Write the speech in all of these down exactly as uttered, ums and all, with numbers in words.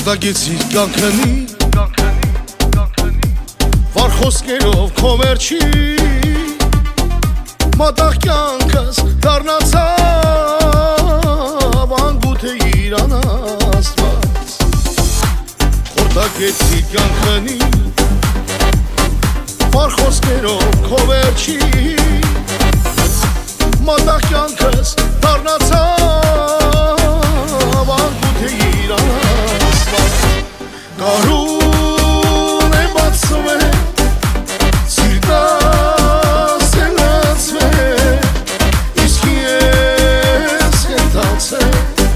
Խորտագեցիր կյանքնի Վար խոսքերով կոմերջի Մատաղ կյանքս դարնացավ Անգութ է իրան աստված Խորտագեցիր կյանքնի Վար խոսքերով կոմերջի Մատաղ կյանքս դարնացավ Անգութ է իրան աստված Կարուն է բացում է Սիրտաս է լացվել Իսկ ես խենթացել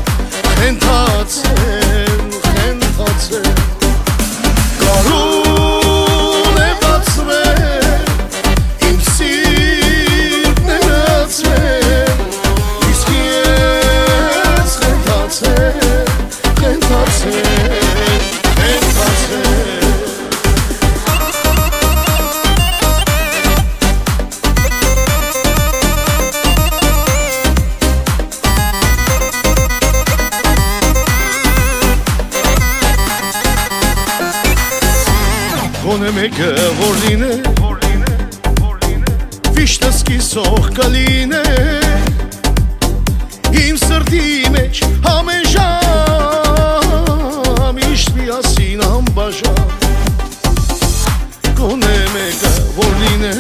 Խենթացել, խենթացել Կարուն է բացվել Իմ սիրտն է լացվել Իսկ ես խենթացել, խենթացել Գոնե մեկը որ լինե Վիշտս կիսող կլինե Իմ սրտի մեջ ամեն ժամ Միշտ միասին անբաժան Գոնե մեկը որ լինե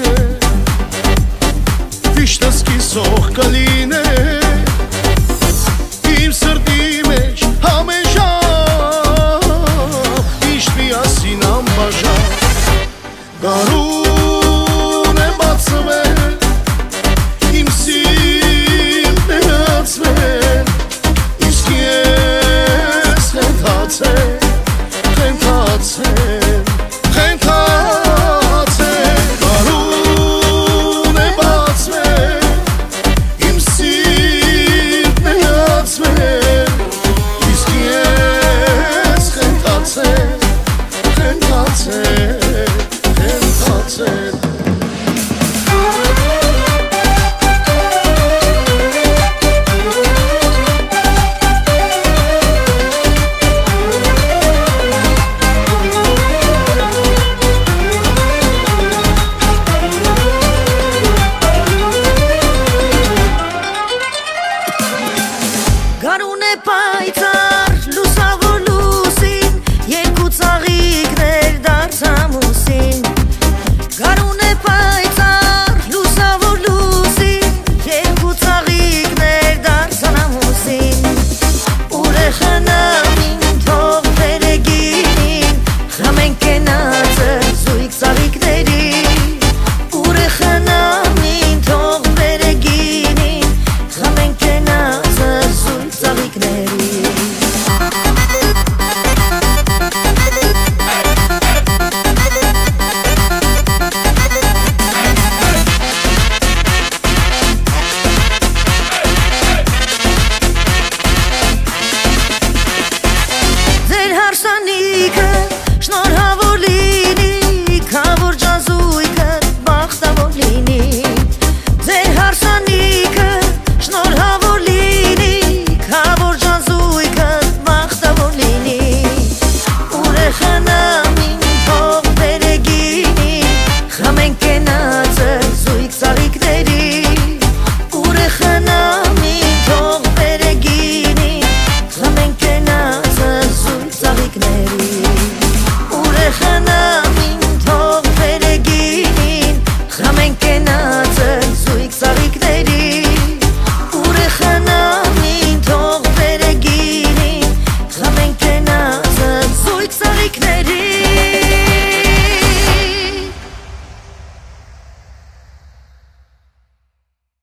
Վիշտս կիսող կլինե Իմ սրտի մեջ ամեն ժամ Միշտ միասին անբաժան Կարուն է բացվել Իմ սիրտն է լացվել Իսկ ես խենթացել Խենթացել, խենթացել Կարուն է բացվել Իմ սիրտն է լացվել Իսկ ես խենթացել Խենթացել